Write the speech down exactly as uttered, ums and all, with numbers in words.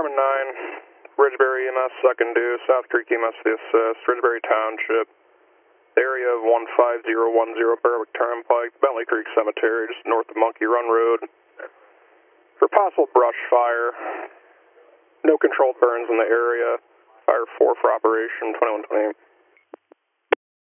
Department nine, Ridgeberry E M S, second due, South Creek E M S the assist, Ridgeberry Township, area of one five zero one zero, Berwick Turnpike, Bentley Creek Cemetery, just north of Monkey Run Road. For possible brush fire, no controlled burns in the area, fire four for operation, twenty-one twenty.